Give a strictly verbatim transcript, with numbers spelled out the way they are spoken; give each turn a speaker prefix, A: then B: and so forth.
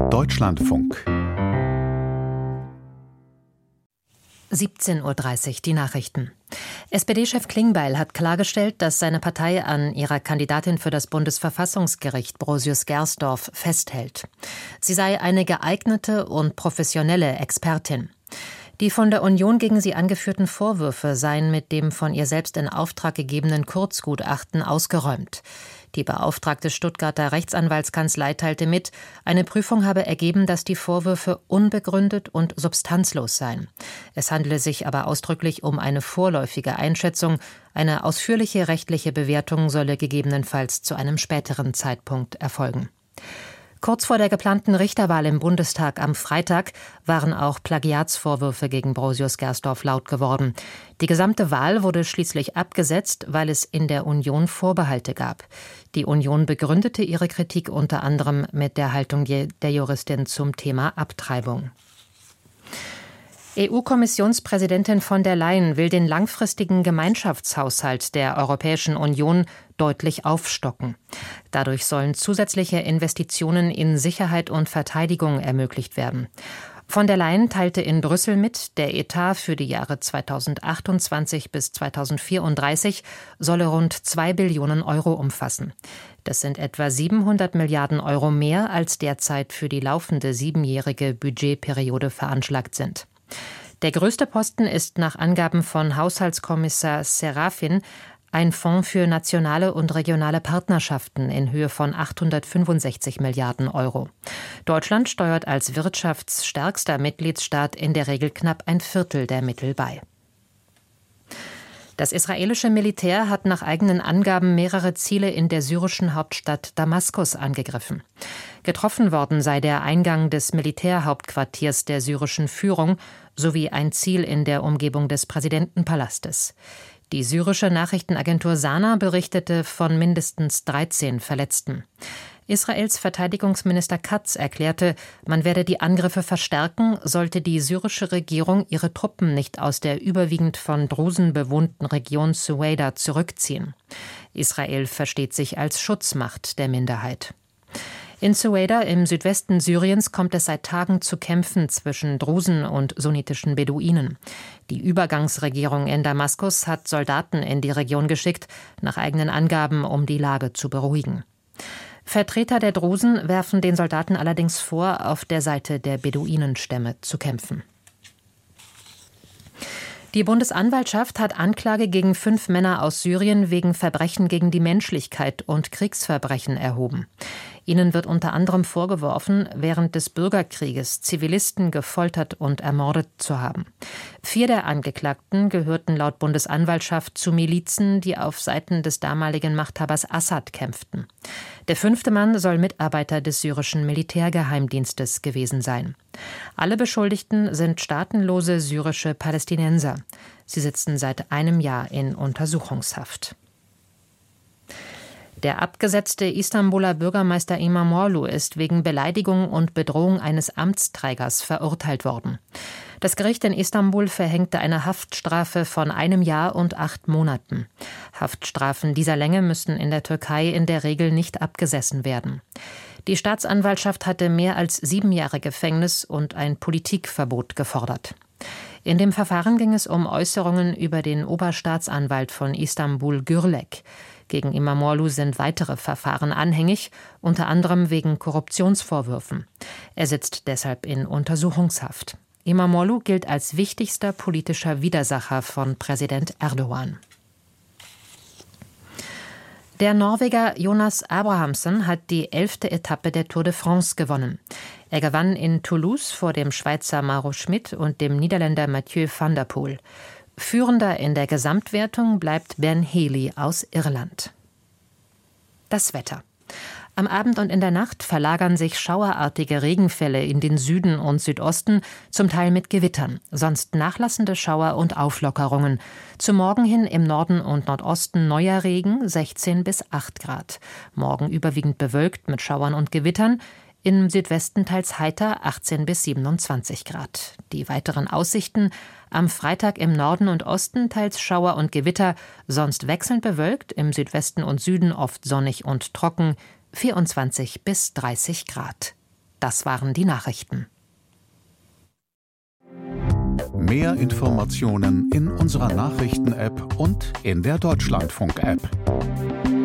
A: Deutschlandfunk.
B: siebzehn Uhr dreißig, die Nachrichten. S P D-Chef Klingbeil hat klargestellt, dass seine Partei an ihrer Kandidatin für das Bundesverfassungsgericht Brosius-Gersdorf festhält. Sie sei eine geeignete und professionelle Expertin. Die von der Union gegen sie angeführten Vorwürfe seien mit dem von ihr selbst in Auftrag gegebenen Kurzgutachten ausgeräumt. Die beauftragte Stuttgarter Rechtsanwaltskanzlei teilte mit, eine Prüfung habe ergeben, dass die Vorwürfe unbegründet und substanzlos seien. Es handele sich aber ausdrücklich um eine vorläufige Einschätzung. Eine ausführliche rechtliche Bewertung solle gegebenenfalls zu einem späteren Zeitpunkt erfolgen. Kurz vor der geplanten Richterwahl im Bundestag am Freitag waren auch Plagiatsvorwürfe gegen Brosius-Gersdorf laut geworden. Die gesamte Wahl wurde schließlich abgesetzt, weil es in der Union Vorbehalte gab. Die Union begründete ihre Kritik unter anderem mit der Haltung der Juristin zum Thema Abtreibung. E U-Kommissionspräsidentin von der Leyen will den langfristigen Gemeinschaftshaushalt der Europäischen Union deutlich aufstocken. Dadurch sollen zusätzliche Investitionen in Sicherheit und Verteidigung ermöglicht werden. Von der Leyen teilte in Brüssel mit, der Etat für die Jahre zweitausendachtundzwanzig bis zweitausendvierunddreißig solle rund zwei Billionen Euro umfassen. Das sind etwa siebenhundert Milliarden Euro mehr, als derzeit für die laufende siebenjährige Budgetperiode veranschlagt sind. Der größte Posten ist nach Angaben von Haushaltskommissar Serafin ein Fonds für nationale und regionale Partnerschaften in Höhe von achthundertfünfundsechzig Milliarden Euro. Deutschland steuert als wirtschaftsstärkster Mitgliedsstaat in der Regel knapp ein Viertel der Mittel bei. Das israelische Militär hat nach eigenen Angaben mehrere Ziele in der syrischen Hauptstadt Damaskus angegriffen. Getroffen worden sei der Eingang des Militärhauptquartiers der syrischen Führung sowie ein Ziel in der Umgebung des Präsidentenpalastes. Die syrische Nachrichtenagentur Sana berichtete von mindestens dreizehn Verletzten. Israels Verteidigungsminister Katz erklärte, man werde die Angriffe verstärken, sollte die syrische Regierung ihre Truppen nicht aus der überwiegend von Drusen bewohnten Region Suwaida zurückziehen. Israel versteht sich als Schutzmacht der Minderheit. In Suwaida im Südwesten Syriens kommt es seit Tagen zu Kämpfen zwischen Drusen und sunnitischen Beduinen. Die Übergangsregierung in Damaskus hat Soldaten in die Region geschickt, nach eigenen Angaben, um die Lage zu beruhigen. Vertreter der Drusen werfen den Soldaten allerdings vor, auf der Seite der Beduinenstämme zu kämpfen. Die Bundesanwaltschaft hat Anklage gegen fünf Männer aus Syrien wegen Verbrechen gegen die Menschlichkeit und Kriegsverbrechen erhoben. Ihnen wird unter anderem vorgeworfen, während des Bürgerkrieges Zivilisten gefoltert und ermordet zu haben. Vier der Angeklagten gehörten laut Bundesanwaltschaft zu Milizen, die auf Seiten des damaligen Machthabers Assad kämpften. Der fünfte Mann soll Mitarbeiter des syrischen Militärgeheimdienstes gewesen sein. Alle Beschuldigten sind staatenlose syrische Palästinenser. Sie sitzen seit einem Jahr in Untersuchungshaft. Der abgesetzte Istanbuler Bürgermeister İmamoğlu ist wegen Beleidigung und Bedrohung eines Amtsträgers verurteilt worden. Das Gericht in Istanbul verhängte eine Haftstrafe von einem Jahr und acht Monaten. Haftstrafen dieser Länge müssen in der Türkei in der Regel nicht abgesessen werden. Die Staatsanwaltschaft hatte mehr als sieben Jahre Gefängnis und ein Politikverbot gefordert. In dem Verfahren ging es um Äußerungen über den Oberstaatsanwalt von Istanbul Gürlek. Gegen İmamoğlu sind weitere Verfahren anhängig, unter anderem wegen Korruptionsvorwürfen. Er sitzt deshalb in Untersuchungshaft. İmamoğlu gilt als wichtigster politischer Widersacher von Präsident Erdogan. Der Norweger Jonas Abrahamsen hat die elfte Etappe der Tour de France gewonnen. Er gewann in Toulouse vor dem Schweizer Mauro Schmid und dem Niederländer Mathieu van der Poel. Führender in der Gesamtwertung bleibt Ben Healy aus Irland. Das Wetter. Am Abend und in der Nacht verlagern sich schauerartige Regenfälle in den Süden und Südosten, zum Teil mit Gewittern, sonst nachlassende Schauer und Auflockerungen. Zum Morgen hin im Norden und Nordosten neuer Regen, sechzehn bis acht Grad. Morgen überwiegend bewölkt mit Schauern und Gewittern. Im Südwesten teils heiter, achtzehn bis siebenundzwanzig Grad. Die weiteren Aussichten: am Freitag im Norden und Osten teils Schauer und Gewitter, sonst wechselnd bewölkt, im Südwesten und Süden oft sonnig und trocken, vierundzwanzig bis dreißig Grad. Das waren die Nachrichten.
A: Mehr Informationen in unserer Nachrichten-App und in der Deutschlandfunk-App.